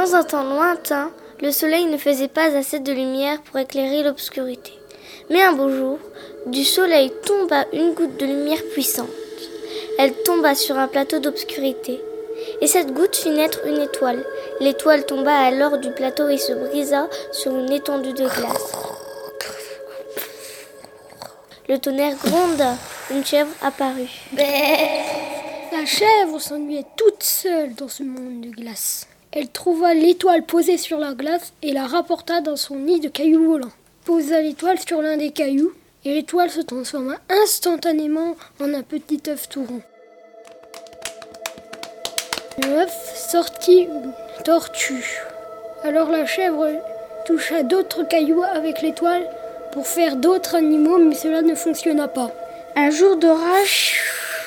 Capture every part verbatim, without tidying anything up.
Dans un temps lointain, le soleil ne faisait pas assez de lumière pour éclairer l'obscurité. Mais un beau jour, du soleil tomba une goutte de lumière puissante. Elle tomba sur un plateau d'obscurité. Et cette goutte fit naître une étoile. L'étoile tomba alors du plateau et se brisa sur une étendue de glace. Le tonnerre gronda. Une chèvre apparut. La chèvre s'ennuyait toute seule dans ce monde de glace. Elle trouva l'étoile posée sur la glace et la rapporta dans son nid de cailloux volants. Posa l'étoile sur l'un des cailloux et l'étoile se transforma instantanément en un petit œuf tout rond. De l'œuf sortit une tortue. Alors la chèvre toucha d'autres cailloux avec l'étoile pour faire d'autres animaux, mais cela ne fonctionna pas. Un jour d'orage,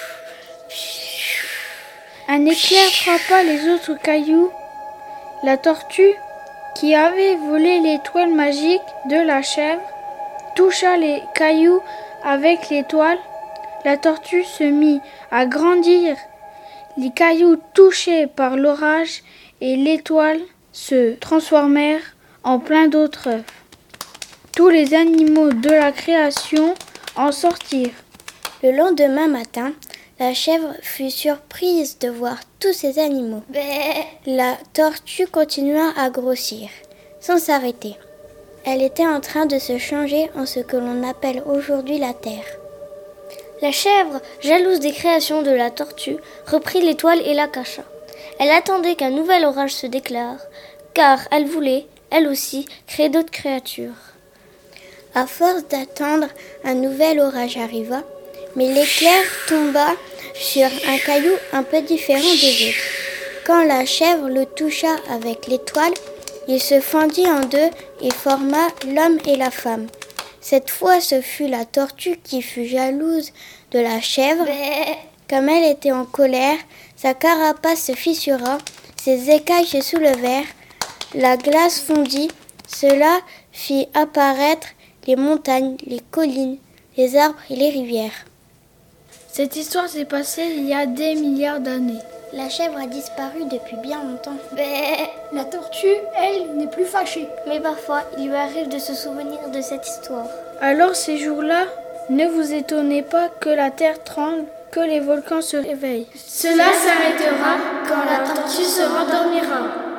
un éclair frappa les autres cailloux. La tortue, qui avait volé l'étoile magique de la chèvre, toucha les cailloux avec l'étoile. La tortue se mit à grandir. Les cailloux touchés par l'orage et l'étoile se transformèrent en plein d'autres œufs. Tous les animaux de la création en sortirent. Le lendemain matin, la chèvre fut surprise de voir tous ces animaux. La tortue continua à grossir, sans s'arrêter. Elle était en train de se changer en ce que l'on appelle aujourd'hui la terre. La chèvre, jalouse des créations de la tortue, reprit l'étoile et la cacha. Elle attendait qu'un nouvel orage se déclare, car elle voulait, elle aussi, créer d'autres créatures. À force d'attendre, un nouvel orage arriva, mais l'éclair tomba sur un caillou un peu différent des autres. Quand la chèvre le toucha avec l'étoile, il se fendit en deux et forma l'homme et la femme. Cette fois, ce fut la tortue qui fut jalouse de la chèvre. Comme elle était en colère, sa carapace se fissura, ses écailles se soulevèrent, la glace fondit. Cela fit apparaître les montagnes, les collines, les arbres et les rivières. Cette histoire s'est passée il y a des milliards d'années. La chèvre a disparu depuis bien longtemps. La tortue, elle, n'est plus fâchée. Mais parfois, il lui arrive de se souvenir de cette histoire. Alors ces jours-là, ne vous étonnez pas que la terre tremble, que les volcans se réveillent. Cela s'arrêtera quand la tortue se rendormira.